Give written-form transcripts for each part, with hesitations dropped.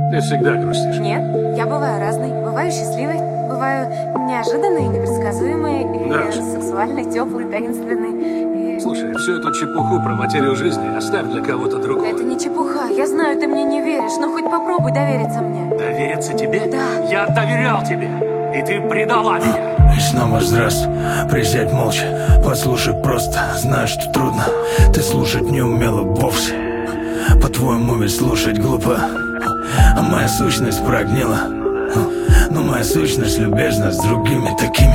Ты всегда грустишь. Нет, я бываю разной. Бываю счастливой, бываю неожиданной, непредсказуемой, и сексуальной, теплой, таинственной. Слушай, всю эту чепуху про материю жизни оставь для кого-то другого. Это не чепуха. Я знаю, ты мне не веришь, но хоть попробуй довериться мне. Довериться тебе? Да. Я доверял тебе, и ты предала меня. И снова здравствуй, присядь молча, послушай просто, знаю, что трудно. Ты слушать не умела вовсе, по-твоему ведь слушать глупо. А моя сущность прогнила, но моя сущность любезна с другими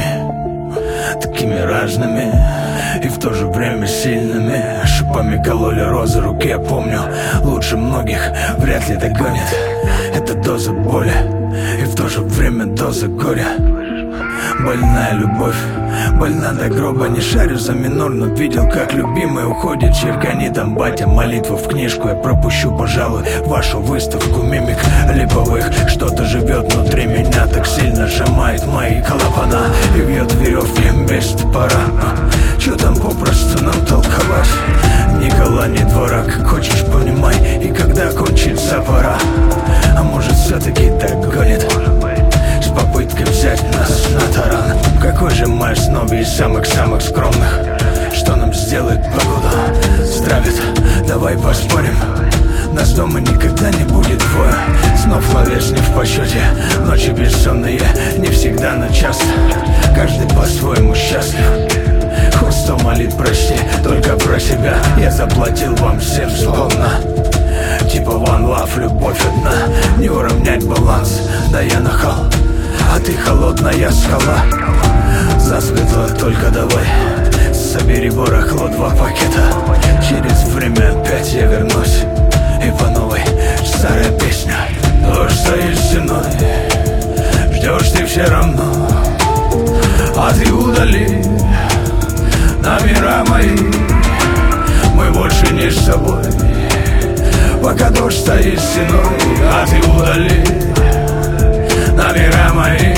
такими разными и в то же время сильными. Шипами кололи розы руки, я помню, лучше многих вряд ли догонит. Это доза боли и в то же время доза горя. Больная любовь, больна до гроба. Не шарю за минор, но видел, как любимый уходит. Черкани там, батя, молитву в книжку. Я пропущу, пожалуй, вашу выставку мимик липовых. Что-то живет внутри меня, так сильно сжимает мои клапана и вьет веревки без топора. Чё там попросту нам толковать? Ни кола, ни двора, как хочешь, понимай. И когда кончится пора, а может все-таки догонит, с попыткой взять нас на таран. Какой же мой снова из самых-самых скромных? Что нам сделает погода? Стравит, давай поспорим. Нас дома никогда не будет двое. Снов ловец не в почете. Ночи бессонные, не всегда, но часто. Каждый по-своему счастлив. Хоть сто молит прости, только про себя. Я заплатил вам всем словно типа one love, любовь одна. Не уравнять баланс, да я нахал, а ты холодная скала. Засветло только давай, собери барахло 2 пакета. Через время опять я вернусь, и по новой старая песня. Дождь стоит стеной, ждешь ты все равно, а ты удали номера мои. Мы больше не с тобой, пока дождь стоит стеной, а ты удали номера мои.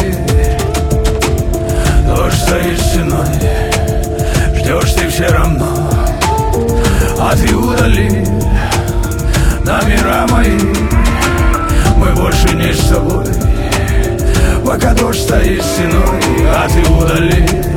Дождь стоит стеной, ждешь ты все равно, а ты удали номера мои. Мы больше не с тобой, пока дождь стоит стеной, а ты удали